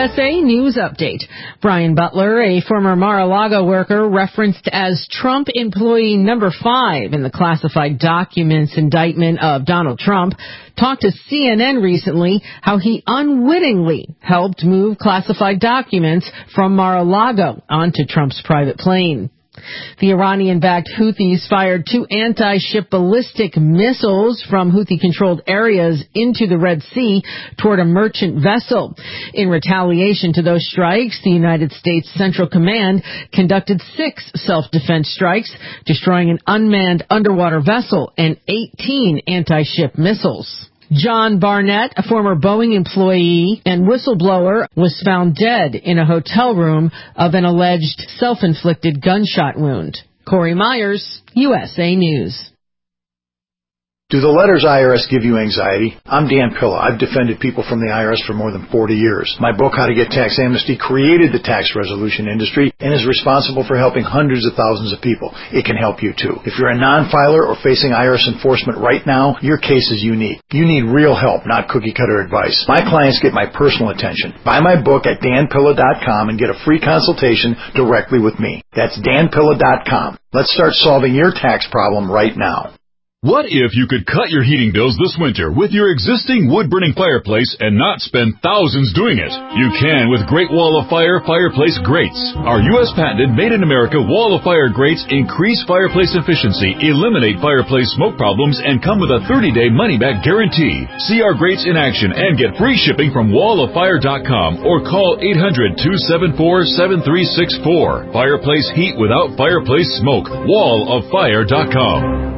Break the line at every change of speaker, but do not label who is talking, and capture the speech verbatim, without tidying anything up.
S A News Update. Brian Butler, a former Mar-a-Lago worker referenced as Trump employee number five in the classified documents indictment of Donald Trump, talked to C N N recently how he unwittingly helped move classified documents from Mar-a-Lago onto Trump's private plane. The Iranian-backed Houthis fired two anti-ship ballistic missiles from Houthi-controlled areas into the Red Sea toward a merchant vessel. In retaliation to those strikes, the United States Central Command conducted six self-defense strikes, destroying an unmanned underwater vessel and eighteen anti-ship missiles. John Barnett, a former Boeing employee and whistleblower, was found dead in a hotel room of an alleged self-inflicted gunshot wound. Corey Myers, U S A News.
Do the letters I R S give you anxiety? I'm Dan Pilla. I've defended people from the I R S for more than forty years. My book, How to Get Tax Amnesty, created the tax resolution industry and is responsible for helping hundreds of thousands of people. It can help you too. If you're a non-filer or facing I R S enforcement right now, your case is unique. You need real help, not cookie-cutter advice. My clients get my personal attention. Buy my book at dan pilla dot com and get a free consultation directly with me. That's dan pilla dot com. Let's start solving your tax problem right now.
What if you could cut your heating bills this winter with your existing wood-burning fireplace and not spend thousands doing it? You can with Great Wall of Fire fireplace grates. Our U S patented made-in-America Wall of Fire grates increase fireplace efficiency, eliminate fireplace smoke problems, and come with a thirty-day money-back guarantee. See our grates in action and get free shipping from wall of fire dot com or call eight hundred, two seven four, seven three six four. Fireplace heat without fireplace smoke. wall of fire dot com.